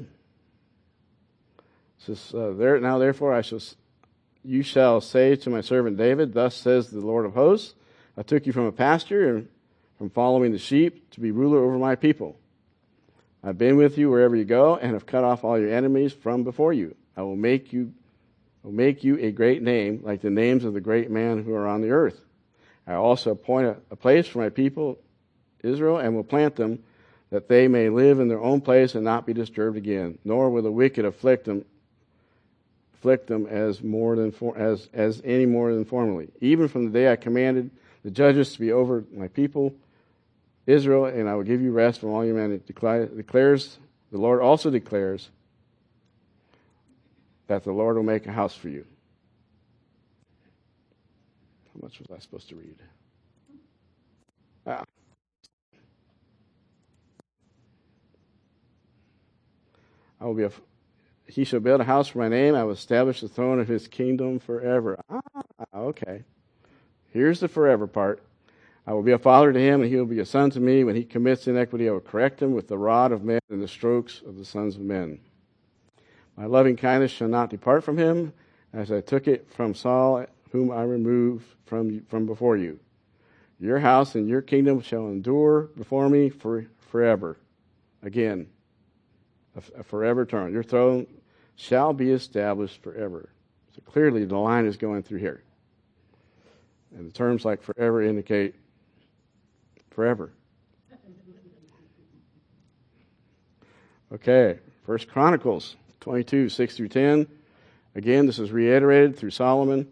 says, now therefore you shall say to my servant David, thus says the Lord of hosts, I took you from a pasture and from following the sheep to be ruler over my people. I've been with you wherever you go, and have cut off all your enemies from before you. I will make you a great name, like the names of the great men who are on the earth. I also appoint a place for my people Israel, and will plant them, that they may live in their own place and not be disturbed again. Nor will the wicked afflict them as any more than formerly. Even from the day I commanded the judges to be over my people Israel, and I will give you rest from all your men. It declares, the Lord also declares that the Lord will make a house for you. How much was I supposed to read? He shall build a house for my name. I will establish the throne of his kingdom forever. Okay. Here's the forever part. I will be a father to him, and he will be a son to me. When he commits iniquity, I will correct him with the rod of men and the strokes of the sons of men. My loving kindness shall not depart from him, as I took it from Saul, whom I removed from before you. Your house and your kingdom shall endure before me forever. Again, a forever term. Your throne shall be established forever. So clearly the line is going through here. And the terms like forever indicate forever. Okay, 1 Chronicles 22, 6 through 10. Again, this is reiterated through Solomon.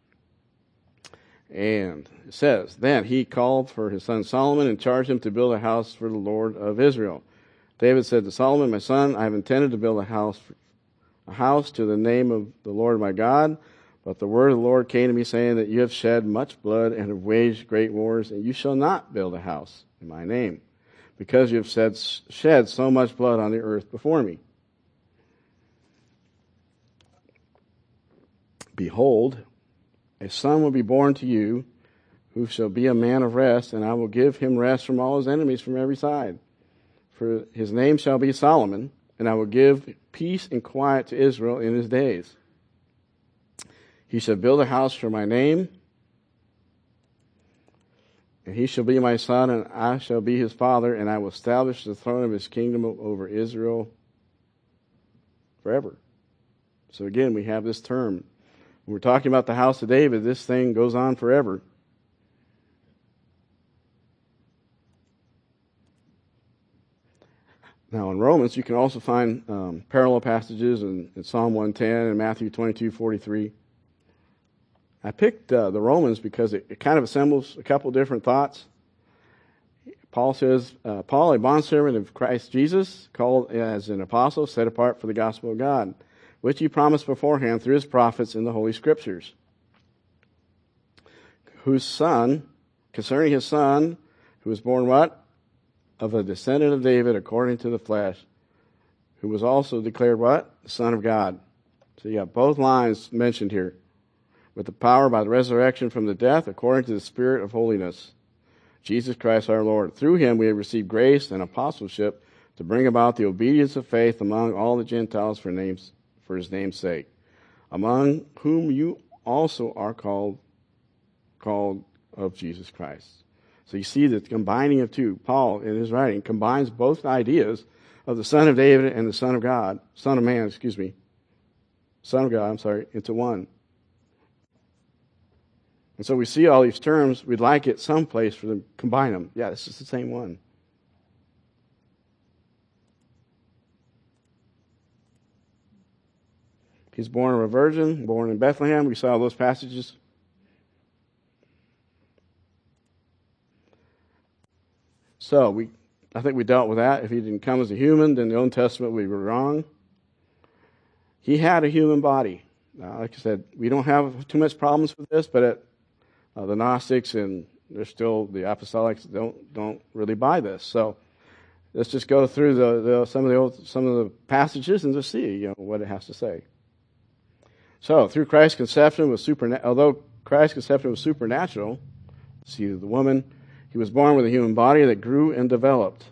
And it says, Then he called for his son Solomon and charged him to build a house for the Lord of Israel. David said to Solomon, My son, I have intended to build a house to the name of the Lord my God. But the word of the Lord came to me, saying that you have shed much blood and have waged great wars, and you shall not build a house in my name, because you have shed so much blood on the earth before me. Behold, a son will be born to you, who shall be a man of rest, and I will give him rest from all his enemies from every side. For his name shall be Solomon, and I will give peace and quiet to Israel in his days. He shall build a house for my name, and he shall be my son, and I shall be his father, and I will establish the throne of his kingdom over Israel forever. So again, we have this term. When we're talking about the house of David, this thing goes on forever. Now in Romans, you can also find parallel passages in Psalm 110 and Matthew 22:43. I picked the Romans because it kind of assembles a couple different thoughts. Paul says, Paul, a bondservant of Christ Jesus, called as an apostle, set apart for the gospel of God, which he promised beforehand through his prophets in the Holy Scriptures, whose son, concerning his son, who was born what? Of a descendant of David according to the flesh, who was also declared what? The Son of God. So you got both lines mentioned here. With the power by the resurrection from the death, according to the Spirit of holiness, Jesus Christ our Lord. Through him we have received grace and apostleship to bring about the obedience of faith among all the Gentiles for his name's sake, among whom you also are called of Jesus Christ. So you see the combining of two. Paul, in his writing, combines both ideas of the Son of David and the Son of God, Son of God, into one. And so we see all these terms. We'd like it someplace for them to combine them. Yeah, this is the same one. He's born of a virgin, born in Bethlehem. We saw those passages. So I think we dealt with that. If he didn't come as a human, then the Old Testament we were wrong. He had a human body. Like I said, we don't have too much problems with this, but the Gnostics and there's still the Apostolics don't really buy this. So let's just go through some of the passages and just see what it has to say. So through Christ's conception although Christ's conception was supernatural, see the woman, he was born with a human body that grew and developed.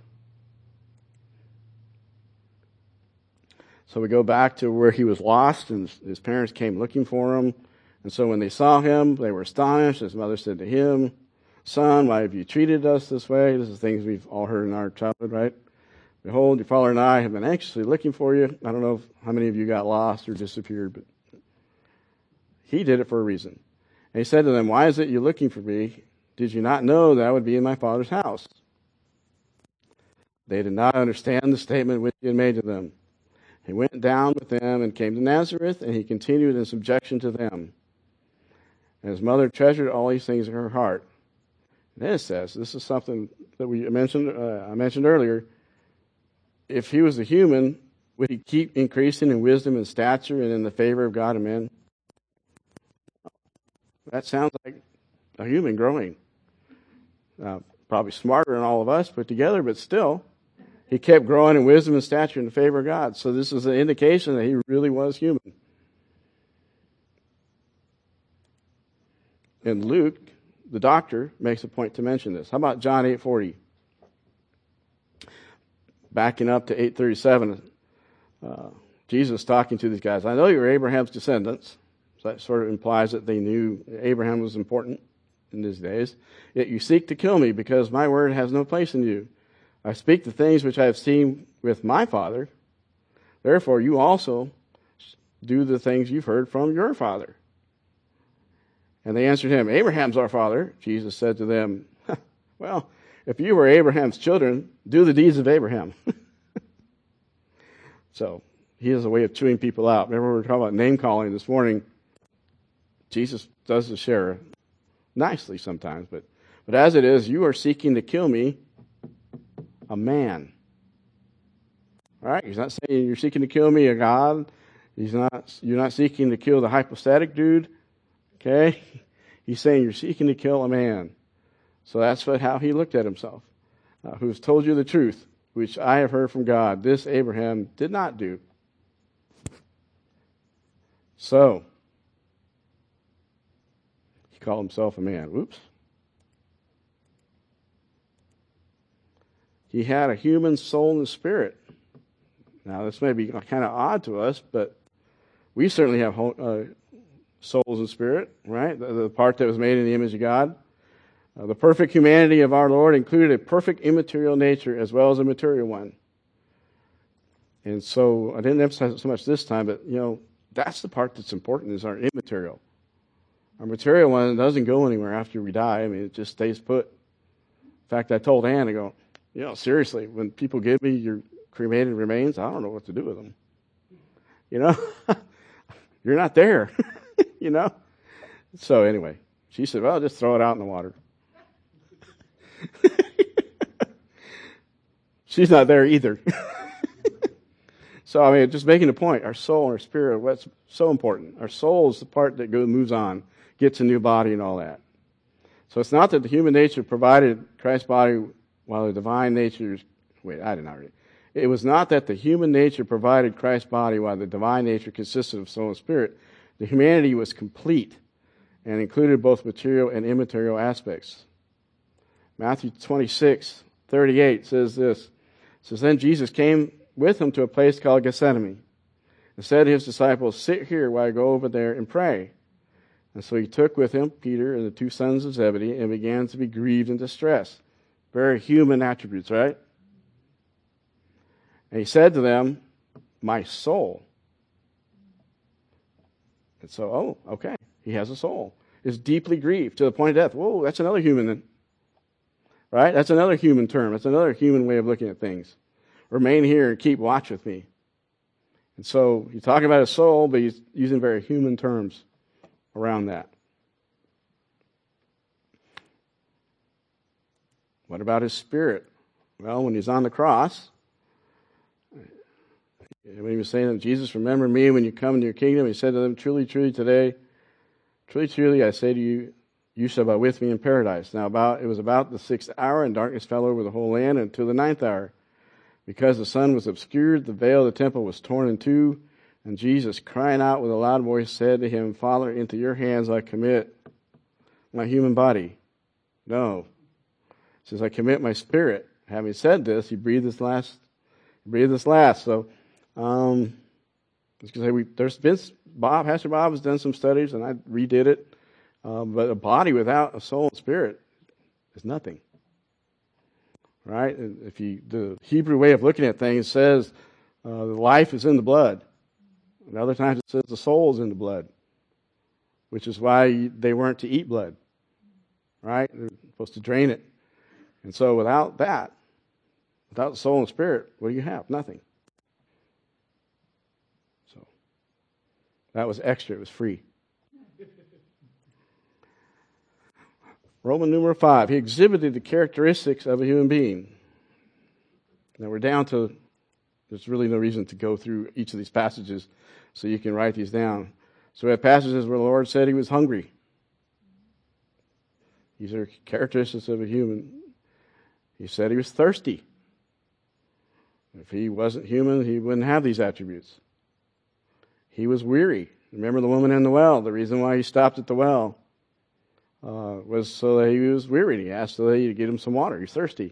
So we go back to where he was lost and his parents came looking for him. And so when they saw him, they were astonished. His mother said to him, "Son, why have you treated us this way?" This is things we've all heard in our childhood, right? "Behold, your father and I have been anxiously looking for you." I don't know how many of you got lost or disappeared, but he did it for a reason. And he said to them, "Why is it you're looking for me? Did you not know that I would be in my Father's house?" They did not understand the statement which he had made to them. He went down with them and came to Nazareth, and he continued in subjection to them. And his mother treasured all these things in her heart. And then it says, this is something that I mentioned earlier. If he was a human, would he keep increasing in wisdom and stature and in the favor of God and men? That sounds like a human growing. Probably smarter than all of us put together, but still, he kept growing in wisdom and stature in the favor of God. So this is an indication that he really was human. And Luke, the doctor, makes a point to mention this. How about John 8:40? Backing up to 8:37, Jesus talking to these guys. "I know you're Abraham's descendants." So that sort of implies that they knew Abraham was important in these days. "Yet you seek to kill me because my word has no place in you. I speak the things which I have seen with my Father. Therefore you also do the things you've heard from your father." And they answered him, "Abraham's our father." Jesus said to them, "Well, if you were Abraham's children, do the deeds of Abraham." So he has a way of chewing people out. Remember we were talking about name calling this morning. Jesus does the share nicely sometimes, but as it is, you are seeking to kill me, a man. All right, he's not saying you're seeking to kill me, a God. You're not seeking to kill the hypostatic dude. Okay? He's saying you're seeking to kill a man. So that's how he looked at himself. Who's told you the truth, which I have heard from God. This Abraham did not do. So, called himself a man. Whoops. He had a human soul and spirit. Now, this may be kind of odd to us, but we certainly have souls and spirit, right? The part that was made in the image of God. The perfect humanity of our Lord included a perfect immaterial nature as well as a material one. And so I didn't emphasize it so much this time, but, that's the part that's important is our immaterial. Our material one doesn't go anywhere after we die. I mean, it just stays put. In fact, I told Ann, I go, seriously, when people give me your cremated remains, I don't know what to do with them. You're not there, So anyway, she said, well, just throw it out in the water. She's not there either. So, just making a point, our soul and our spirit, what's so important. Our soul is the part that moves on, gets a new body and all that. So it's not that the human nature provided Christ's body while the divine nature It was not that the human nature provided Christ's body while the divine nature consisted of soul and spirit. The humanity was complete and included both material and immaterial aspects. Matthew 26:38 says this. It says, then Jesus came with him to a place called Gethsemane and said to his disciples, sit here while I go over there and pray. And so he took with him Peter and the two sons of Zebedee and began to be grieved and distressed. Very human attributes, right? And he said to them, my soul. And so, okay, he has a soul. Is deeply grieved to the point of death. Whoa, that's another human then. Right? That's another human term. That's another human way of looking at things. Remain here and keep watch with me. And so he's talking about his soul, but he's using very human terms around that. What about his spirit? Well, when he's on the cross, when he was saying to Jesus, remember me when you come into your kingdom, he said to them, truly, truly today, truly, truly, I say to you, you shall abide with me in paradise. Now it was about the 6th hour, and darkness fell over the whole land until the 9th hour. Because the sun was obscured, the veil of the temple was torn in two, and Jesus, crying out with a loud voice, said to him, Father, into your hands I commit my human body. No. He says, I commit my spirit. Having said this, he breathed this last. So, Pastor Bob has done some studies, and I redid it. But a body without a soul and spirit is nothing. Right? The Hebrew way of looking at things says the life is in the blood. And other times it says the soul is in the blood, which is why they weren't to eat blood. Right? They're supposed to drain it. And so without that, without the soul and spirit, what do you have? Nothing. So that was extra. It was free. Roman numeral 5. He exhibited the characteristics of a human being. Now we're down to, there's really no reason to go through each of these passages, so you can write these down. So we have passages where the Lord said he was hungry. These are characteristics of a human. He said he was thirsty. If he wasn't human, he wouldn't have these attributes. He was weary. Remember the woman in the well. The reason why he stopped at the well was so that he was weary. He asked the lady to get him some water. He's thirsty.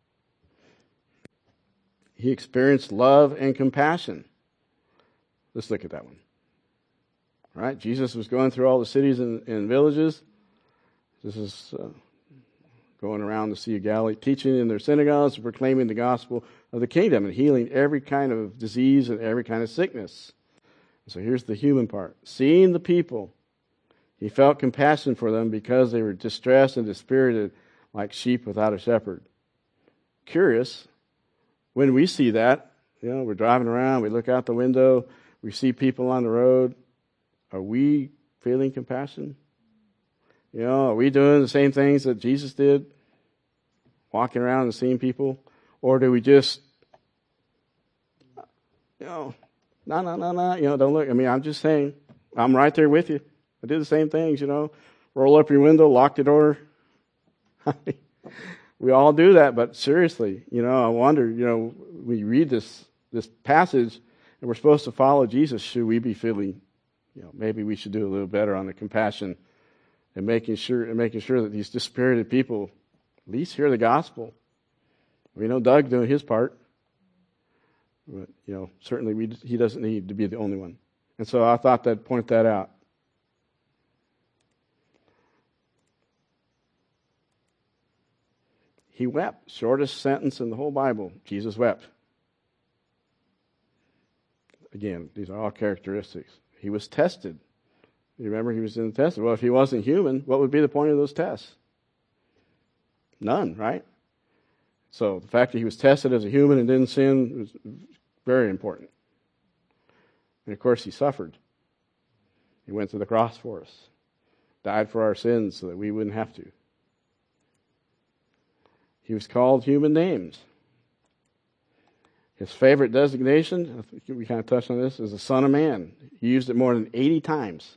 He experienced love and compassion. Let's look at that one. All right, Jesus was going through all the cities and villages. This is going around the Sea of Galilee, teaching in their synagogues, proclaiming the gospel of the kingdom and healing every kind of disease and every kind of sickness. So here's the human part. Seeing the people, he felt compassion for them because they were distressed and dispirited like sheep without a shepherd. Curious, when we see that, we're driving around, we look out the window, we see people on the road, are we feeling compassion? Are we doing the same things that Jesus did? Walking around and seeing people? Or do we just, no, don't look. I'm just saying, I'm right there with you. I do the same things, roll up your window, lock the door. We all do that, but seriously, I wonder, when you read this passage and we're supposed to follow Jesus, should we be feeling, maybe we should do a little better on the compassion and making sure that these dispirited people at least hear the gospel. We know Doug doing his part, but certainly he doesn't need to be the only one. And so I thought I'd point that out. He wept. Shortest sentence in the whole Bible. Jesus wept. Again, these are all characteristics. He was tested. You remember he was in the test. Well, if he wasn't human, what would be the point of those tests? None, right? So the fact that he was tested as a human and didn't sin was very important. And of course, he suffered. He went to the cross for us, died for our sins so that we wouldn't have to. He was called human names. His favorite designation, I think we kind of touched on this, is the Son of Man. He used it more than 80 times.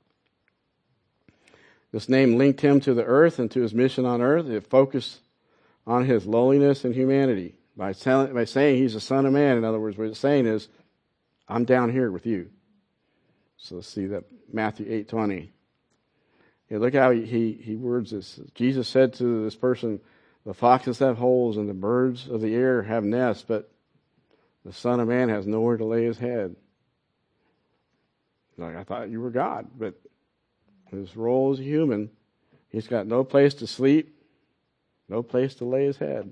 This name linked him to the earth and to his mission on earth. It focused on his lowliness and humanity. By saying he's the Son of Man, in other words, what it's saying is, I'm down here with you. So let's see that Matthew 8:20. Look how he words this. Jesus said to this person, the foxes have holes and the birds of the air have nests, but the Son of Man has nowhere to lay his head. Like, I thought you were God, but his role as a human, he's got no place to sleep, no place to lay his head.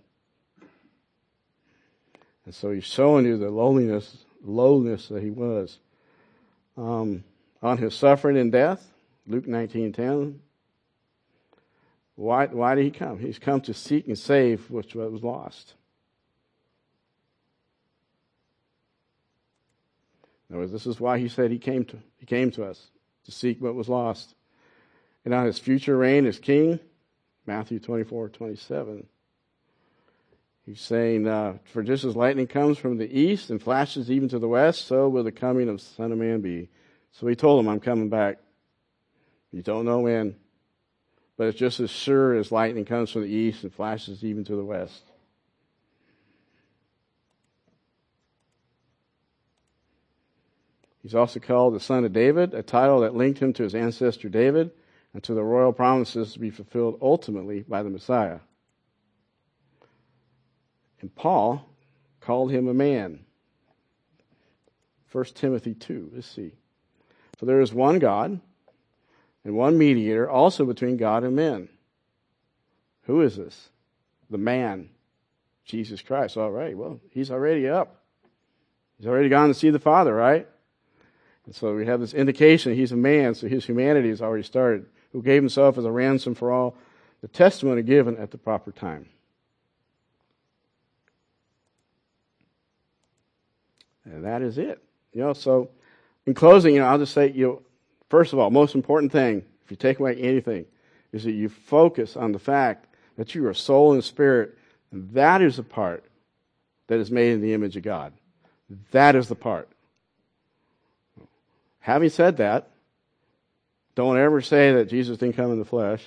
And so he's showing you the lowness that he was. On his suffering and death, Luke 19:10. Why did he come? He's come to seek and save which was lost. In other words, this is why he said he came to us, to seek what was lost. And on his future reign as king, Matthew 24:27. He's saying, for just as lightning comes from the east and flashes even to the west, so will the coming of the Son of Man be. So he told him, I'm coming back. You don't know when, but it's just as sure as lightning comes from the east and flashes even to the west. He's also called the Son of David, a title that linked him to his ancestor David and to the royal promises to be fulfilled ultimately by the Messiah. And Paul called him a man. 1 Timothy 2, let's see. For there is one God and one mediator also between God and men. Who is this? The man, Jesus Christ. All right, well, he's already up. He's already gone to see the Father, right? And so we have this indication he's a man, so his humanity has already started, who gave himself as a ransom for all, the testimony given at the proper time. And that is it. So in closing, I'll just say, first of all, most important thing, if you take away anything, is that you focus on the fact that you are soul and spirit, and that is the part that is made in the image of God. That is the part. Having said that, don't ever say that Jesus didn't come in the flesh.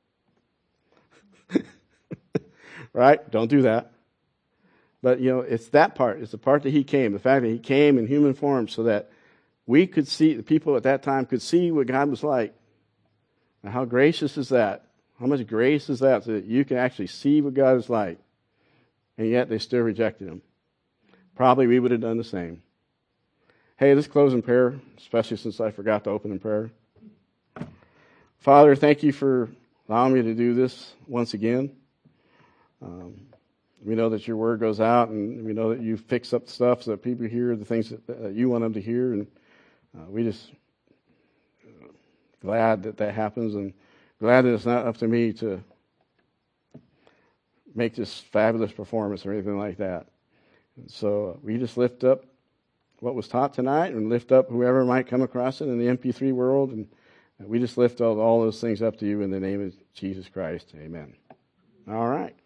Right? Don't do that. But, it's that part. It's the part that he came. The fact that he came in human form so that we could see, the people at that time could see what God was like. Now, how gracious is that? How much grace is that so that you can actually see what God is like? And yet they still rejected him. Probably we would have done the same. Hey, let's close in prayer, especially since I forgot to open in prayer. Father, thank you for allowing me to do this once again. We know that your word goes out, and we know that you fix up stuff so that people hear the things that you want them to hear, and we just glad that happens, and glad that it's not up to me to make this fabulous performance or anything like that. And so we just lift up what was taught tonight and lift up whoever might come across it in the MP3 world, and we just lift all those things up to you in the name of Jesus Christ. Amen. All right.